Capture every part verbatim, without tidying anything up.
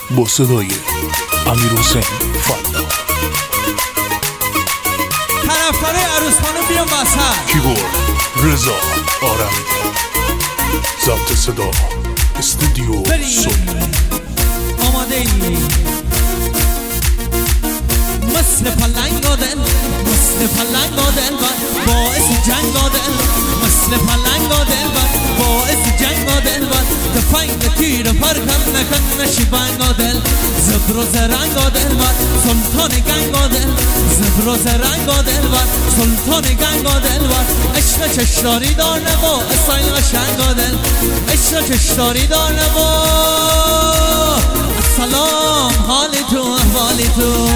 با صدای امیر حسین فلا. طرفدار عروس خانم بیان وسط. کیبورد رضا آرمی، ضبط صدا استودیو سلطان. آماده ای مثل پلنگ و دل، مثل پلنگ و دل باعث جنگ و دل، مثل پلنگ و دل باعث جنگ و دل تفنگ تیر پرکم نکن نشی بنگ و دل، زبر و زرنگ و دل سلطان گنگ و دل، زبر و زرنگ و دل سلطان گنگ و دل عشق چشداری دار نما اسایل قشنگ و دل، عشق چشداری دار نما. سلام حالی تو احوالی تو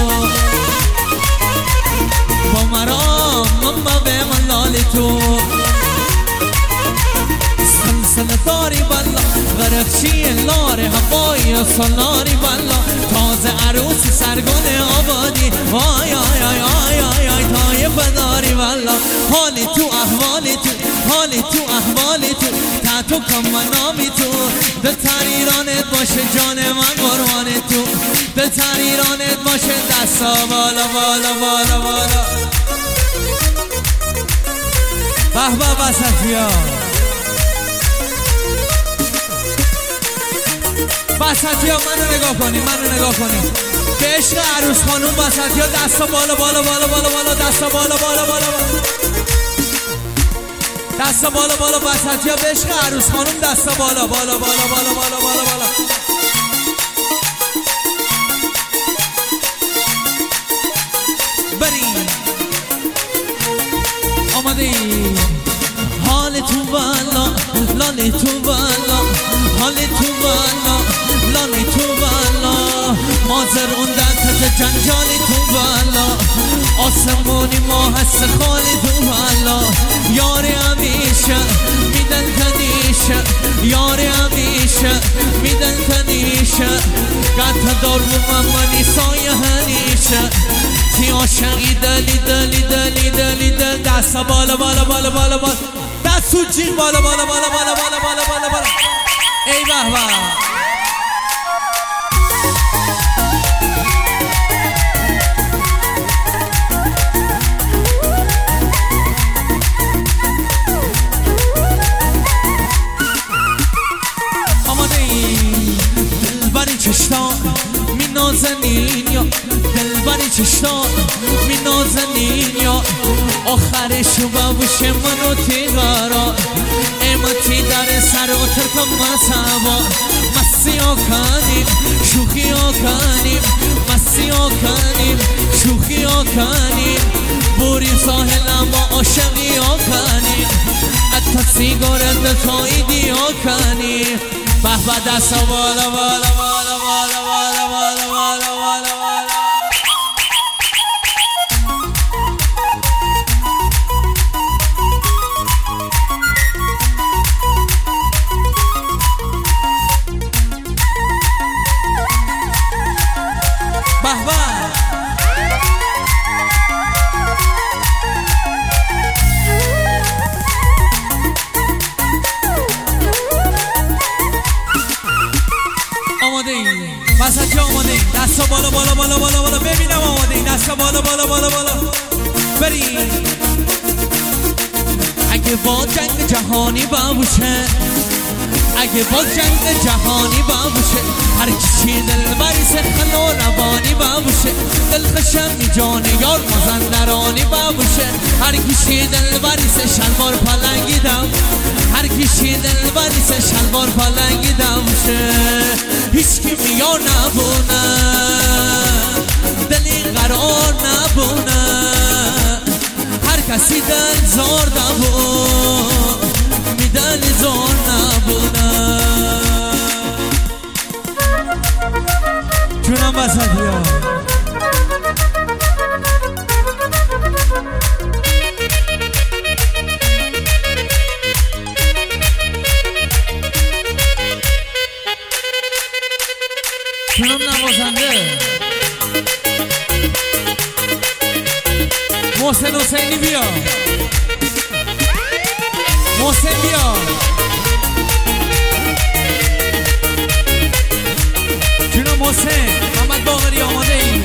با مرام مما به من لالی تو، سلسله داری بلا غرفچی لار هوایی و سلاری بلا، تازه عروسی سرگل آبادی وای آی آی آی آی آی تای بداری بلا. حالی تو احوالی تو، حالی تو احوالی تو، تحتو کم منامی تو، دل تر ایرانت باشه جان من قربان تو، دل تر ایرانت باشه دستا بالا بالا بالا بالا. به به بسطیا بسطیا منو نگاه کنیم، منو نگاه کنیم به عشق عروس خانوم. بسطیا دستا بالا بالا بالا بالا بالا، دستا بالا بالا بالا بالا، دستا بالا بالا. بسطیا به عشق عروس خانوم دستا بالا بالا بالا بالا بالا بالا بالا. بریم آماده ای حال تو بالا لالی تو بالا، حال تو بالا لالی تو بالا، مازر اون دلتت جنجالی تو بالا، آسمونی ما هست خالی تو بالا، یاری همیشه میدن تنیشه، یاری همیشه میدن تنیشه، قطع دار رو ممانی سایه هنیشه، تی عاشقی دلی دلی دلی دلی دل. دستا بالا بالا بالا بالا بالا، دستو جیغ بالا بالا بالا بالا بالا بالا بالا بالا. ای به به آماده ای دل بری چشتان می نازنین یا دل بری چشتان می نازنین یا آخرشو بابوشه منو تیغارا امتی در سر و ترکم مسابا، مسی ها کنیم شوخی ها کنیم، مسی ها کنیم شوخی ها کنیم، بوری ساحل اما عاشقی ها کنیم، حتی سیگار دلتایی دی ها کنیم. به به دستا بالا بالا بالا بالا بالا بالا بالا بالا بالا. وسط آماده این دستا بالا بالا بالا بالا بالا، ببینم آماده این دستا بالا بالا بالا بالا. بریم اگه با جنگ جهانی باشه، اگه با جنگ جهانی باشه، هر کسی دل بری سخن و روانی باشه، دل خشمی جان یار مازندرانی باشه، هر کسی دل بری سه شلوار پلنگی دم، هر کسی دل بری سه شلوار پلنگی دمشه، هیچ کی میار نبونه دلی قرار نبونه، هر کسی دل زار نبون می دل زار نبونه. جونم بسطی ها جونم نوازنده محسن حسینی بیا، محسن بیا، جونم حسین محمد باقری آماده ای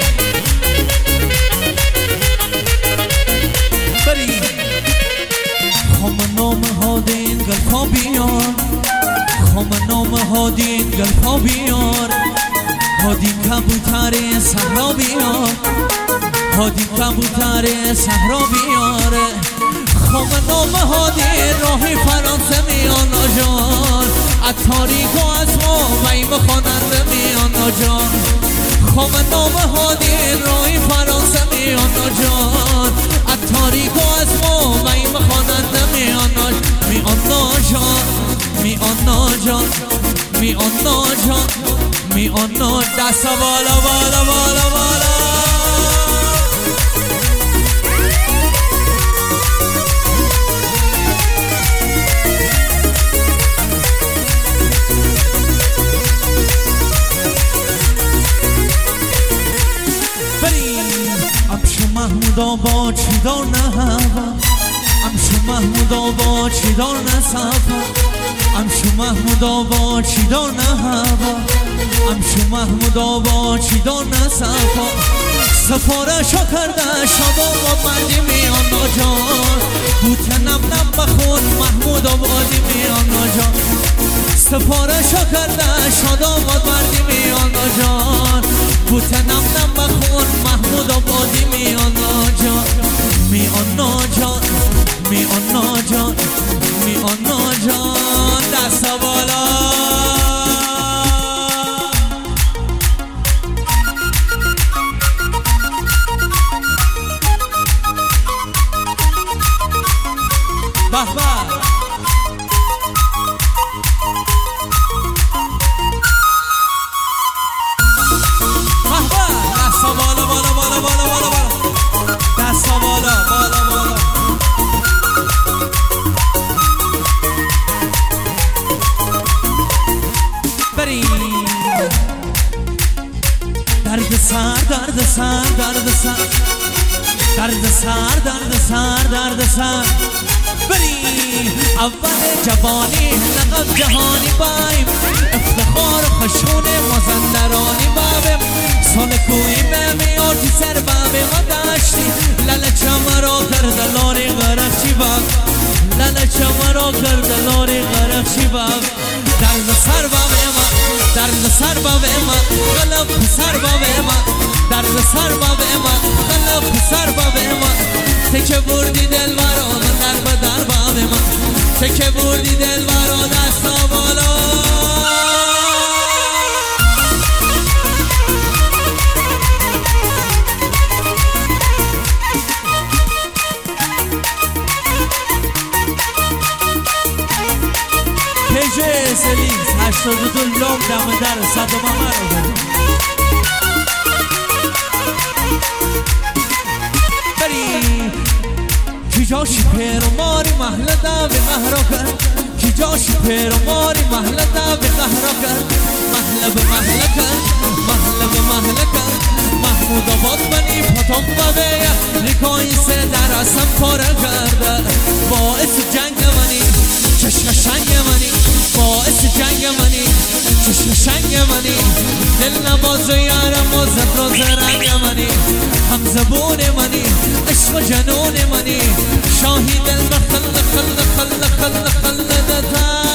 بریم خام نام هادین گلپا بیار خام نام هادین گلپا بیار هادین کبوتر صحرا بیار هادین کبوتر صحرا بیار خام نام هادین راهی فرانسه میان آجان از تاریک و از مویم خواننده میان آجان خام نام هادین راهی فرانسه میان آجان از تاریک و از مویم خواننده میان آجان میان آجان میان آجان میان آجان میان آجان دست بالا بالا بالا بالا محمود آبا چی دار نه هوا امشو محمود آبا چی دار نه صفا امشو محمود آبا چی دار نه هوا امشو محمود آبا چی دار نه صفا سفارشا کرده شادا و مردی میان آجان بوت نم نم بخون محمود آبادی میان آجان سفارشا کرده شادا و مردی میان آجان بوت نم نم بخون محمود آبادی میان آجان میان آجان میان آجان میان آجان دست بالا به به درد سر درد سر درد سر درد سر درد سر درد سر بری اول جوانی لقب جهانی بایم افتخار خشون مازندرانی بابم سال کوی بمیارتی سر بابه ما داشتی لله چمرا کرد لاری غرق چی باب لله چمرا کرد لاری غرق چی باب درد سر بابه ما درد سر بابه ما غلب سر بابه ما درد سر بابه ما غلب سر بابه ما تکه بردی دل برا در به در بابه ما تکه بردی دل برا دستا بالا پیجه سلیز هشتاد و دو لام دم در صد و ممه رو بریم بریم کی جاشی پیر و ماری محل دا به قهرا کرد کی جاشی پیر و ماری محل دا به قهرا کرد محل به محل کرد محل به محل کرد محمود آباد منی پاتم بابه نکایی سه در اسم پاره کرده باعث جنگ منی چشم شنگ منی باعث جنگ منی چشم شنگ منی دل نباز و یارم و زفراز رنگ منی هم زبون منی عشق و جنون منی شاهی دل بخل خل خل خل خل دتا